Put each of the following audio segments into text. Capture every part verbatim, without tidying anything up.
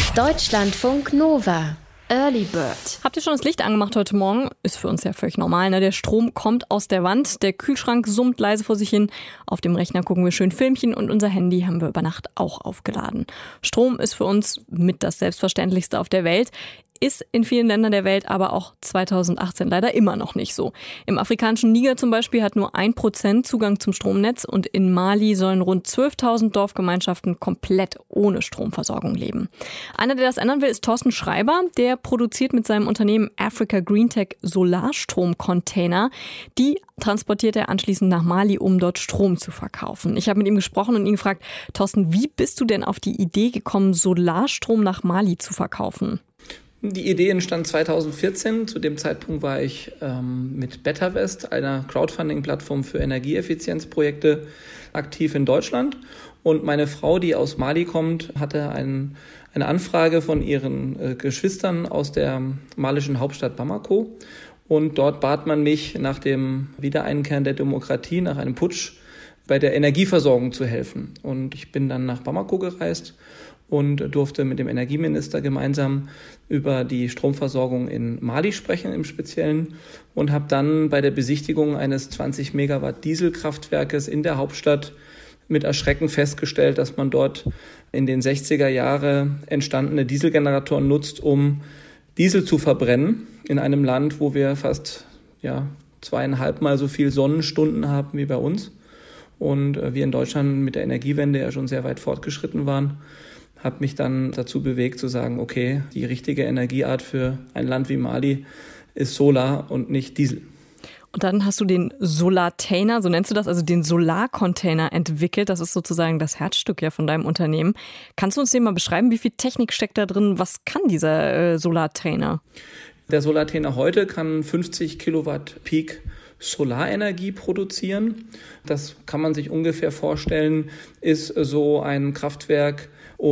Deutschlandfunk Nova. Early Bird. Habt ihr schon das Licht angemacht heute Morgen? Ist für uns ja völlig normal, ne? Der Strom kommt aus der Wand, der Kühlschrank summt leise vor sich hin, auf dem Rechner gucken wir schön Filmchen und unser Handy haben wir über Nacht auch aufgeladen. Strom ist für uns mit das Selbstverständlichste auf der Welt. Ist in vielen Ländern der Welt aber auch zweitausendachtzehn leider immer noch nicht so. Im afrikanischen Niger zum Beispiel hat nur ein Prozent Zugang zum Stromnetz und in Mali sollen rund zwölftausend Dorfgemeinschaften komplett ohne Stromversorgung leben. Einer, der das ändern will, ist Thorsten Schreiber. Der produziert mit seinem Unternehmen Africa Greentech Solarstromcontainer. Die transportiert er anschließend nach Mali, um dort Strom zu verkaufen. Ich habe mit ihm gesprochen und ihn gefragt, Thorsten, wie bist du denn auf die Idee gekommen, Solarstrom nach Mali zu verkaufen? Die Idee entstand zweitausendvierzehn. Zu dem Zeitpunkt war ich ähm, mit BetterWest, einer Crowdfunding-Plattform für Energieeffizienzprojekte, aktiv in Deutschland. Und meine Frau, die aus Mali kommt, hatte ein, eine Anfrage von ihren äh, Geschwistern aus der malischen Hauptstadt Bamako. Und dort bat man mich, nach dem Wiedereinkehren der Demokratie, nach einem Putsch, bei der Energieversorgung zu helfen. Und ich bin dann nach Bamako gereist und durfte mit dem Energieminister gemeinsam über die Stromversorgung in Mali sprechen im Speziellen und habe dann bei der Besichtigung eines zwanzig Megawatt Dieselkraftwerkes in der Hauptstadt mit Erschrecken festgestellt, dass man dort in den sechziger Jahren entstandene Dieselgeneratoren nutzt, um Diesel zu verbrennen in einem Land, wo wir fast ja, zweieinhalb Mal so viel Sonnenstunden haben wie bei uns und wir in Deutschland mit der Energiewende ja schon sehr weit fortgeschritten waren. Habe mich dann dazu bewegt zu sagen, okay, die richtige Energieart für ein Land wie Mali ist Solar und nicht Diesel. Und dann hast du den Solartainer, so nennst du das, also den Solarcontainer entwickelt. Das ist sozusagen das Herzstück ja von deinem Unternehmen. Kannst du uns den mal beschreiben, wie viel Technik steckt da drin? Was kann dieser äh, Solartainer? Der Solartainer heute kann fünfzig Kilowatt Peak Solarenergie produzieren. Das kann man sich ungefähr vorstellen, ist so ein Kraftwerk,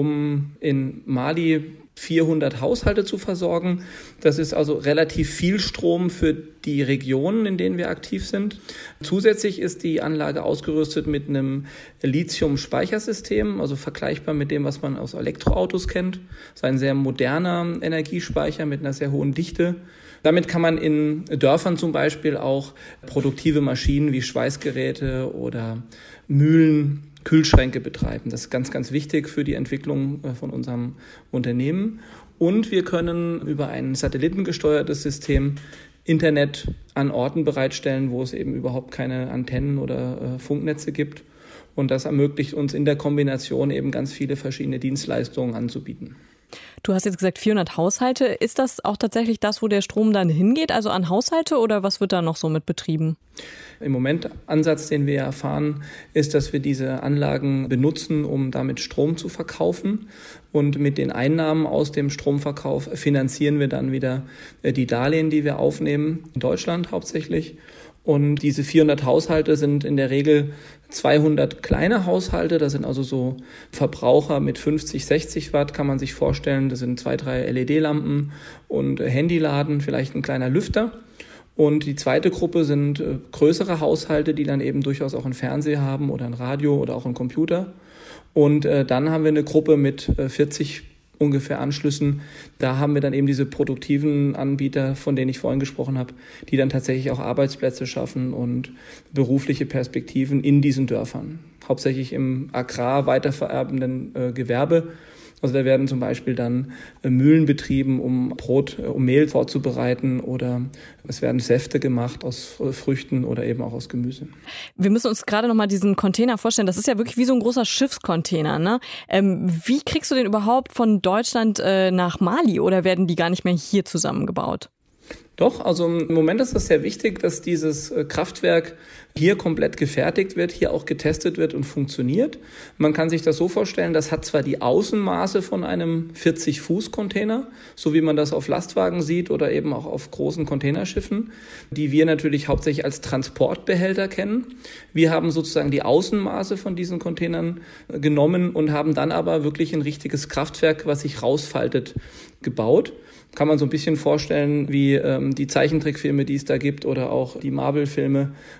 um in Mali vierhundert Haushalte zu versorgen. Das ist also relativ viel Strom für die Regionen, in denen wir aktiv sind. Zusätzlich ist die Anlage ausgerüstet mit einem Lithium-Speichersystem, also vergleichbar mit dem, was man aus Elektroautos kennt. Das ist ein sehr moderner Energiespeicher mit einer sehr hohen Dichte. Damit kann man in Dörfern zum Beispiel auch produktive Maschinen wie Schweißgeräte oder Mühlen, Kühlschränke betreiben. Das ist ganz, ganz wichtig für die Entwicklung von unserem Unternehmen. Und wir können über ein satellitengesteuertes System Internet an Orten bereitstellen, wo es eben überhaupt keine Antennen oder Funknetze gibt. Und das ermöglicht uns in der Kombination eben ganz viele verschiedene Dienstleistungen anzubieten. Du hast jetzt gesagt vierhundert Haushalte. Ist das auch tatsächlich das, wo der Strom dann hingeht, also an Haushalte, oder was wird da noch so mit betrieben? Im Moment Ansatz, den wir erfahren, ist, dass wir diese Anlagen benutzen, um damit Strom zu verkaufen. Und mit den Einnahmen aus dem Stromverkauf finanzieren wir dann wieder die Darlehen, die wir aufnehmen, in Deutschland hauptsächlich. Und diese vierhundert Haushalte sind in der Regel zweihundert kleine Haushalte. Das sind also so Verbraucher mit fünfzig, sechzig Watt, kann man sich vorstellen. Das sind zwei, drei L E D-Lampen und Handyladen, vielleicht ein kleiner Lüfter. Und die zweite Gruppe sind äh, größere Haushalte, die dann eben durchaus auch einen Fernseher haben oder ein Radio oder auch einen Computer. Und äh, dann haben wir eine Gruppe mit äh, vierzig ungefähr Anschlüssen. Da haben wir dann eben diese produktiven Anbieter, von denen ich vorhin gesprochen habe, die dann tatsächlich auch Arbeitsplätze schaffen und berufliche Perspektiven in diesen Dörfern. Hauptsächlich im agrar weitervererbenden äh, Gewerbe. Also da werden zum Beispiel dann äh, Mühlen betrieben, um Brot, äh, um Mehl vorzubereiten, oder es werden Säfte gemacht aus äh, Früchten oder eben auch aus Gemüse. Wir müssen uns gerade noch mal diesen Container vorstellen. Das ist ja wirklich wie so ein großer Schiffscontainer, ne? Ähm, wie kriegst du den überhaupt von Deutschland äh, nach Mali, oder werden die gar nicht mehr hier zusammengebaut? Doch, also im Moment ist es sehr wichtig, dass dieses Kraftwerk hier komplett gefertigt wird, hier auch getestet wird und funktioniert. Man kann sich das so vorstellen, das hat zwar die Außenmaße von einem vierzig Fuß Container, so wie man das auf Lastwagen sieht oder eben auch auf großen Containerschiffen, die wir natürlich hauptsächlich als Transportbehälter kennen. Wir haben sozusagen die Außenmaße von diesen Containern genommen und haben dann aber wirklich ein richtiges Kraftwerk, was sich rausfaltet, gebaut. Kann man so ein bisschen vorstellen wie ähm, die Zeichentrickfilme, die es da gibt, oder auch die Marvel-Filme, wo sich dann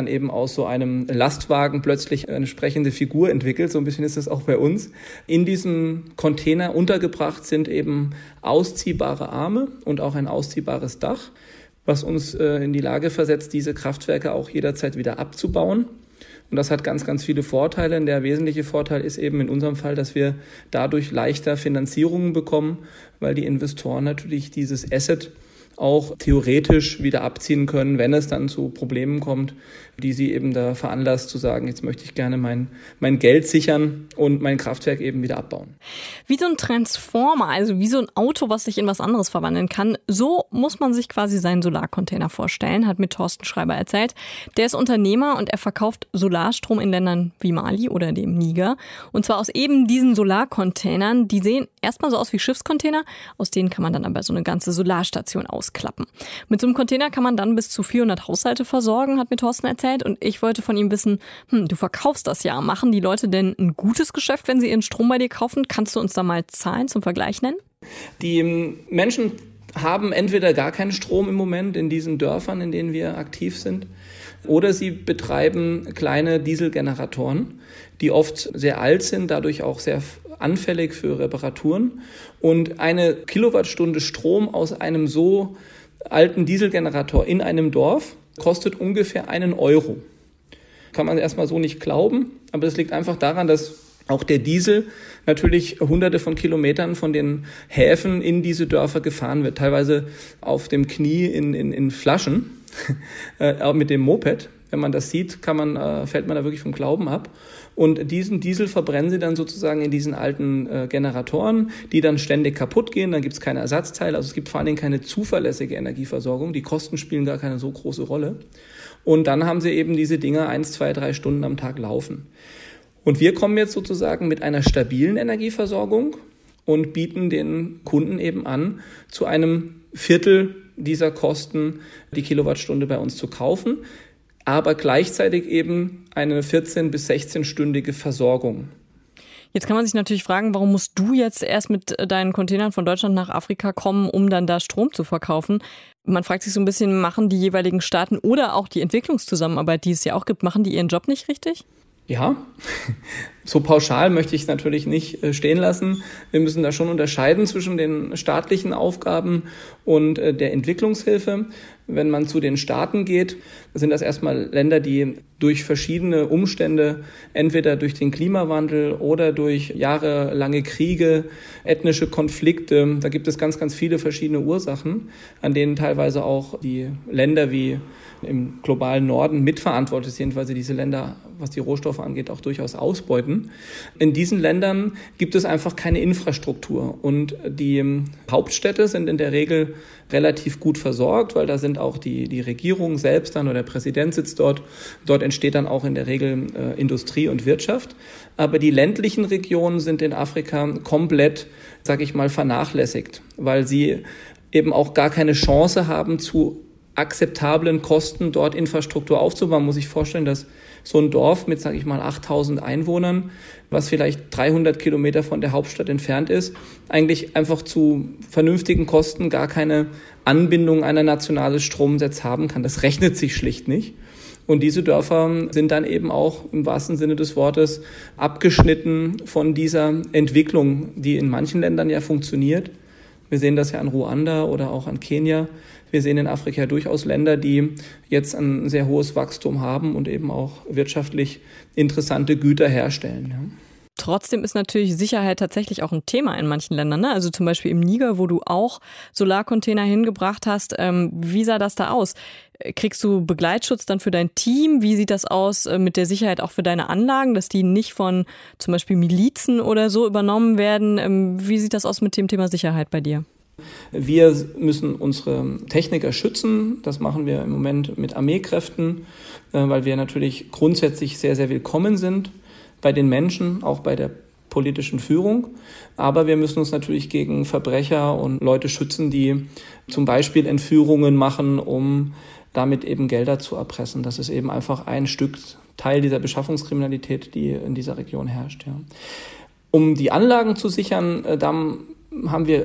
dann eben aus so einem Lastwagen plötzlich eine sprechende Figur entwickelt. So ein bisschen ist es auch bei uns. In diesem Container untergebracht sind eben ausziehbare Arme und auch ein ausziehbares Dach, was uns in die Lage versetzt, diese Kraftwerke auch jederzeit wieder abzubauen. Und das hat ganz, ganz viele Vorteile. Der wesentliche Vorteil ist eben in unserem Fall, dass wir dadurch leichter Finanzierungen bekommen, weil die Investoren natürlich dieses Asset auch theoretisch wieder abziehen können, wenn es dann zu Problemen kommt, die sie eben da veranlasst zu sagen, jetzt möchte ich gerne mein, mein Geld sichern und mein Kraftwerk eben wieder abbauen. Wie so ein Transformer, also wie so ein Auto, was sich in was anderes verwandeln kann, so muss man sich quasi seinen Solarcontainer vorstellen, hat mir Thorsten Schreiber erzählt. Der ist Unternehmer und er verkauft Solarstrom in Ländern wie Mali oder dem Niger. Und zwar aus eben diesen Solarcontainern, die sehen erstmal so aus wie Schiffscontainer, aus denen kann man dann aber so eine ganze Solarstation ausklappen. Mit so einem Container kann man dann bis zu vierhundert Haushalte versorgen, hat mir Thorsten erzählt. Und ich wollte von ihm wissen, hm, du verkaufst das ja. Machen die Leute denn ein gutes Geschäft, wenn sie ihren Strom bei dir kaufen? Kannst du uns da mal Zahlen zum Vergleich nennen? Die Menschen haben entweder gar keinen Strom im Moment in diesen Dörfern, in denen wir aktiv sind, oder sie betreiben kleine Dieselgeneratoren, die oft sehr alt sind, dadurch auch sehr anfällig für Reparaturen. Und eine Kilowattstunde Strom aus einem so alten Dieselgenerator in einem Dorf kostet ungefähr einen Euro. Kann man erstmal so nicht glauben, aber das liegt einfach daran, dass auch der Diesel natürlich hunderte von Kilometern von den Häfen in diese Dörfer gefahren wird, teilweise auf dem Knie in, in, in Flaschen, äh, mit dem Moped. Wenn man das sieht, kann man, äh, fällt man da wirklich vom Glauben ab. Und diesen Diesel verbrennen sie dann sozusagen in diesen alten äh, Generatoren, die dann ständig kaputt gehen. Dann gibt es keine Ersatzteile. Also es gibt vor allen Dingen keine zuverlässige Energieversorgung. Die Kosten spielen gar keine so große Rolle. Und dann haben sie eben diese Dinger eins, zwei, drei Stunden am Tag laufen. Und wir kommen jetzt sozusagen mit einer stabilen Energieversorgung und bieten den Kunden eben an, zu einem Viertel dieser Kosten die Kilowattstunde bei uns zu kaufen, aber gleichzeitig eben eine vierzehn- bis sechzehnstündige Versorgung. Jetzt kann man sich natürlich fragen, warum musst du jetzt erst mit deinen Containern von Deutschland nach Afrika kommen, um dann da Strom zu verkaufen? Man fragt sich so ein bisschen, machen die jeweiligen Staaten oder auch die Entwicklungszusammenarbeit, die es ja auch gibt, machen die ihren Job nicht richtig? Ja, so pauschal möchte ich es natürlich nicht stehen lassen. Wir müssen da schon unterscheiden zwischen den staatlichen Aufgaben und der Entwicklungshilfe. Wenn man zu den Staaten geht, sind das erstmal Länder, die durch verschiedene Umstände, entweder durch den Klimawandel oder durch jahrelange Kriege, ethnische Konflikte, da gibt es ganz, ganz viele verschiedene Ursachen, an denen teilweise auch die Länder wie im globalen Norden mitverantwortlich sind, weil sie diese Länder, was die Rohstoffe angeht, auch durchaus ausbeuten. In diesen Ländern gibt es einfach keine Infrastruktur und die Hauptstädte sind in der Regel relativ gut versorgt, weil da sind auch die, die Regierung selbst dann oder der Präsident sitzt dort. Dort entsteht dann auch in der Regel äh, Industrie und Wirtschaft. Aber die ländlichen Regionen sind in Afrika komplett, sag ich mal, vernachlässigt, weil sie eben auch gar keine Chance haben, zu akzeptablen Kosten dort Infrastruktur aufzubauen. Man muss sich vorstellen, dass so ein Dorf mit, sage ich mal, achttausend Einwohnern, was vielleicht dreihundert Kilometer von der Hauptstadt entfernt ist, eigentlich einfach zu vernünftigen Kosten gar keine Anbindung an ein nationales Stromnetz haben kann. Das rechnet sich schlicht nicht. Und diese Dörfer sind dann eben auch im wahrsten Sinne des Wortes abgeschnitten von dieser Entwicklung, die in manchen Ländern ja funktioniert. Wir sehen das ja an Ruanda oder auch an Kenia. Wir sehen in Afrika durchaus Länder, die jetzt ein sehr hohes Wachstum haben und eben auch wirtschaftlich interessante Güter herstellen. Ja. Trotzdem ist natürlich Sicherheit tatsächlich auch ein Thema in manchen Ländern, ne? Also zum Beispiel im Niger, wo du auch Solarcontainer hingebracht hast. Ähm, wie sah das da aus? Kriegst du Begleitschutz dann für dein Team? Wie sieht das aus mit der Sicherheit auch für deine Anlagen, dass die nicht von zum Beispiel Milizen oder so übernommen werden? Ähm, wie sieht das aus mit dem Thema Sicherheit bei dir? Wir müssen unsere Techniker schützen. Das machen wir im Moment mit Armeekräften, weil wir natürlich grundsätzlich sehr, sehr willkommen sind bei den Menschen, auch bei der politischen Führung. Aber wir müssen uns natürlich gegen Verbrecher und Leute schützen, die zum Beispiel Entführungen machen, um damit eben Gelder zu erpressen. Das ist eben einfach ein Stück Teil dieser Beschaffungskriminalität, die in dieser Region herrscht. Ja. Um die Anlagen zu sichern, da haben wir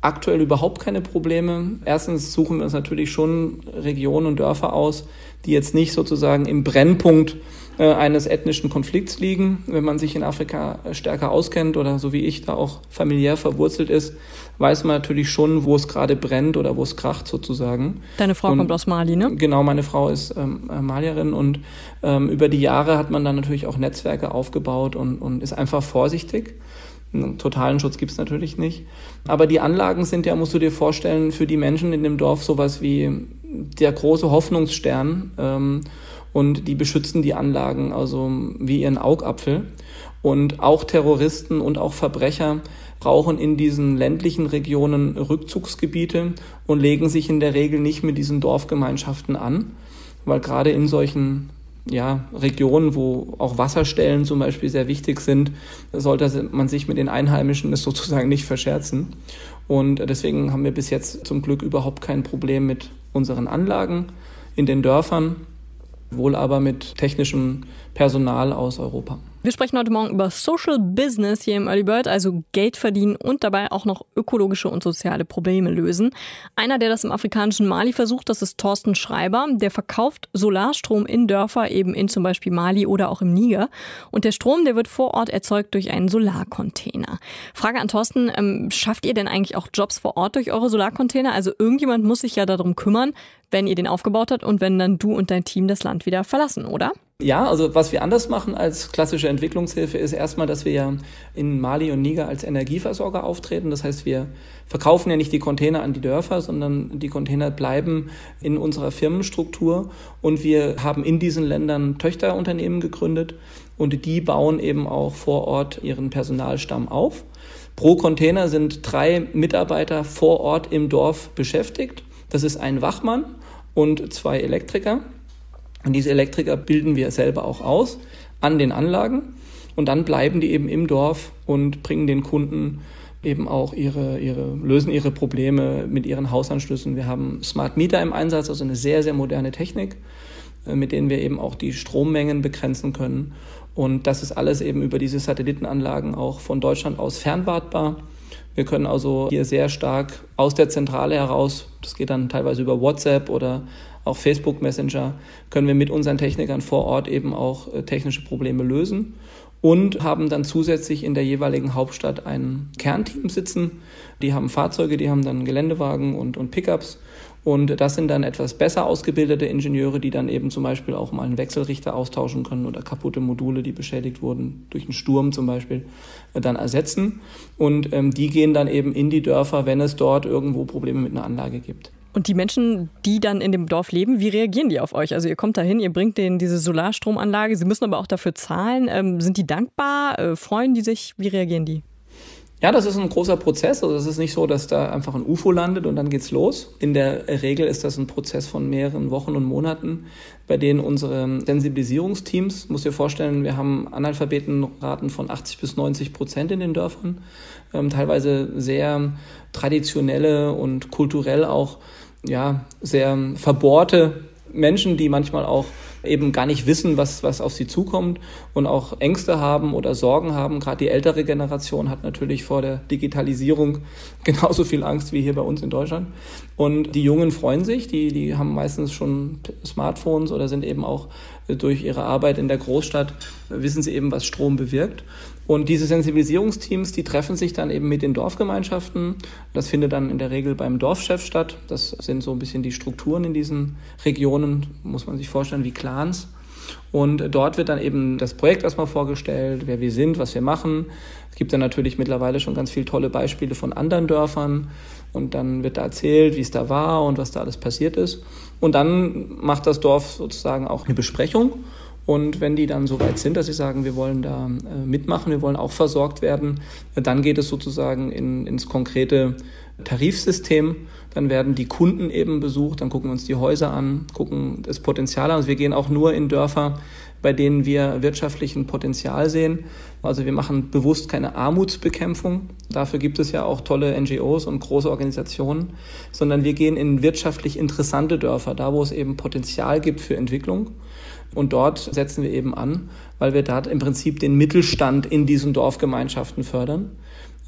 aktuell überhaupt keine Probleme. Erstens suchen wir uns natürlich schon Regionen und Dörfer aus, die jetzt nicht sozusagen im Brennpunkt äh, eines ethnischen Konflikts liegen. Wenn man sich in Afrika stärker auskennt oder so wie ich da auch familiär verwurzelt ist, weiß man natürlich schon, wo es gerade brennt oder wo es kracht sozusagen. Deine Frau und, kommt aus Mali, ne? Genau, meine Frau ist ähm, Malierin und ähm, über die Jahre hat man dann natürlich auch Netzwerke aufgebaut und, und ist einfach vorsichtig. Einen totalen Schutz gibt es natürlich nicht. Aber die Anlagen sind ja, musst du dir vorstellen, für die Menschen in dem Dorf sowas wie der große Hoffnungsstern. Ähm, und die beschützen die Anlagen, also wie ihren Augapfel. Und auch Terroristen und auch Verbrecher brauchen in diesen ländlichen Regionen Rückzugsgebiete und legen sich in der Regel nicht mit diesen Dorfgemeinschaften an, weil gerade in solchen ja, Regionen, wo auch Wasserstellen zum Beispiel sehr wichtig sind, sollte man sich mit den Einheimischen das sozusagen nicht verscherzen. Und deswegen haben wir bis jetzt zum Glück überhaupt kein Problem mit unseren Anlagen in den Dörfern, wohl aber mit technischem Personal aus Europa. Wir sprechen heute Morgen über Social Business hier im Early Bird, also Geld verdienen und dabei auch noch ökologische und soziale Probleme lösen. Einer, der das im afrikanischen Mali versucht, das ist Thorsten Schreiber. Der verkauft Solarstrom in Dörfer, eben in zum Beispiel Mali oder auch im Niger. Und der Strom, der wird vor Ort erzeugt durch einen Solarcontainer. Frage an Thorsten, ähm, schafft ihr denn eigentlich auch Jobs vor Ort durch eure Solarcontainer? Also irgendjemand muss sich ja darum kümmern, wenn ihr den aufgebaut habt und wenn dann du und dein Team das Land wieder verlassen, oder? Ja, also was wir anders machen als klassische Entwicklungshilfe ist erstmal, dass wir ja in Mali und Niger als Energieversorger auftreten. Das heißt, wir verkaufen ja nicht die Container an die Dörfer, sondern die Container bleiben in unserer Firmenstruktur und wir haben in diesen Ländern Töchterunternehmen gegründet und die bauen eben auch vor Ort ihren Personalstamm auf. Pro Container sind drei Mitarbeiter vor Ort im Dorf beschäftigt. Das ist ein Wachmann und zwei Elektriker. Und diese Elektriker bilden wir selber auch aus an den Anlagen und dann bleiben die eben im Dorf und bringen den Kunden eben auch ihre, ihre, lösen ihre Probleme mit ihren Hausanschlüssen. Wir haben Smart Meter im Einsatz, also eine sehr, sehr moderne Technik, mit denen wir eben auch die Strommengen begrenzen können. Und das ist alles eben über diese Satellitenanlagen auch von Deutschland aus fernwartbar. Wir können also hier sehr stark aus der Zentrale heraus, das geht dann teilweise über WhatsApp oder auch Facebook Messenger, können wir mit unseren Technikern vor Ort eben auch technische Probleme lösen und haben dann zusätzlich in der jeweiligen Hauptstadt ein Kernteam sitzen. Die haben Fahrzeuge, die haben dann Geländewagen und, und Pickups und das sind dann etwas besser ausgebildete Ingenieure, die dann eben zum Beispiel auch mal einen Wechselrichter austauschen können oder kaputte Module, die beschädigt wurden durch einen Sturm zum Beispiel, dann ersetzen. Und ähm, die gehen dann eben in die Dörfer, wenn es dort irgendwo Probleme mit einer Anlage gibt. Und die Menschen, die dann in dem Dorf leben, wie reagieren die auf euch? Also ihr kommt dahin, ihr bringt denen diese Solarstromanlage, sie müssen aber auch dafür zahlen. Ähm, sind die dankbar? Äh, freuen die sich? Wie reagieren die? Ja, das ist ein großer Prozess. Also es ist nicht so, dass da einfach ein U F O landet und dann geht's los. In der Regel ist das ein Prozess von mehreren Wochen und Monaten, bei denen unsere Sensibilisierungsteams, muss dir vorstellen, wir haben Analphabetenraten von achtzig bis neunzig Prozent in den Dörfern, ähm, teilweise sehr traditionelle und kulturell auch ja sehr verbohrte Menschen, die manchmal auch eben gar nicht wissen, was, was auf sie zukommt und auch Ängste haben oder Sorgen haben. Gerade die ältere Generation hat natürlich vor der Digitalisierung genauso viel Angst wie hier bei uns in Deutschland. Und die Jungen freuen sich, die, die haben meistens schon Smartphones oder sind eben auch durch ihre Arbeit in der Großstadt, wissen sie eben, was Strom bewirkt. Und diese Sensibilisierungsteams, die treffen sich dann eben mit den Dorfgemeinschaften. Das findet dann in der Regel beim Dorfchef statt. Das sind so ein bisschen die Strukturen in diesen Regionen, muss man sich vorstellen, wie Clans. Und dort wird dann eben das Projekt erstmal vorgestellt, wer wir sind, was wir machen. Es gibt dann natürlich mittlerweile schon ganz viele tolle Beispiele von anderen Dörfern. Und dann wird da erzählt, wie es da war und was da alles passiert ist. Und dann macht das Dorf sozusagen auch eine Besprechung. Und wenn die dann so weit sind, dass sie sagen, wir wollen da äh, mitmachen, wir wollen auch versorgt werden, äh, dann geht es sozusagen in, ins konkrete Tarifsystem. Dann werden die Kunden eben besucht, dann gucken wir uns die Häuser an, gucken das Potenzial an. Also wir gehen auch nur in Dörfer, bei denen wir wirtschaftlichen Potenzial sehen. Also wir machen bewusst keine Armutsbekämpfung. Dafür gibt es ja auch tolle N G Os und große Organisationen, sondern wir gehen in wirtschaftlich interessante Dörfer, da wo es eben Potenzial gibt für Entwicklung. Und dort setzen wir eben an, weil wir da im Prinzip den Mittelstand in diesen Dorfgemeinschaften fördern.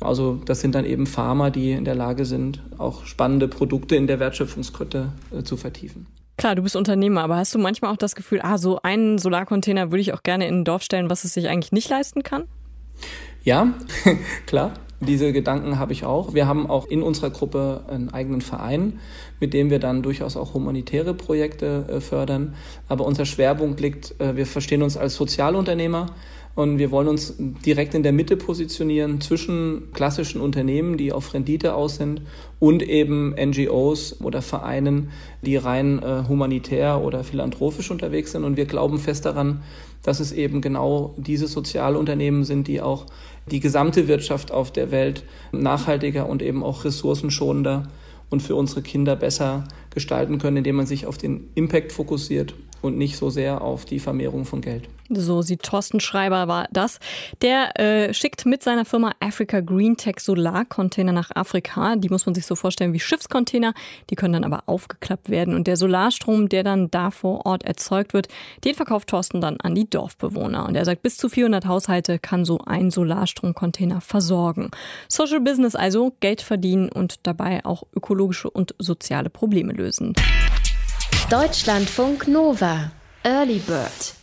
Also das sind dann eben Farmer, die in der Lage sind, auch spannende Produkte in der Wertschöpfungskette äh, zu vertiefen. Klar, du bist Unternehmer, aber hast du manchmal auch das Gefühl, ah, so einen Solarcontainer würde ich auch gerne in ein Dorf stellen, was es sich eigentlich nicht leisten kann? Ja, klar. Diese Gedanken habe ich auch. Wir haben auch in unserer Gruppe einen eigenen Verein, mit dem wir dann durchaus auch humanitäre Projekte äh, fördern. Aber unser Schwerpunkt liegt, äh, wir verstehen uns als Sozialunternehmer und wir wollen uns direkt in der Mitte positionieren zwischen klassischen Unternehmen, die auf Rendite aus sind, und eben N G Os oder Vereinen, die rein äh, humanitär oder philanthropisch unterwegs sind. Und wir glauben fest daran, dass es eben genau diese Sozialunternehmen sind, die auch die gesamte Wirtschaft auf der Welt nachhaltiger und eben auch ressourcenschonender und für unsere Kinder besser gestalten können, indem man sich auf den Impact fokussiert und nicht so sehr auf die Vermehrung von Geld. So sieht Thorsten Schreiber war das. Der äh, schickt mit seiner Firma Africa Green Tech Solarcontainer nach Afrika. Die muss man sich so vorstellen wie Schiffscontainer. Die können dann aber aufgeklappt werden. Und der Solarstrom, der dann da vor Ort erzeugt wird, den verkauft Thorsten dann an die Dorfbewohner. Und er sagt, bis zu vierhundert Haushalte kann so ein Solarstromcontainer versorgen. Social Business also, Geld verdienen und dabei auch ökologische und soziale Probleme lösen. Deutschlandfunk Nova. Early Bird.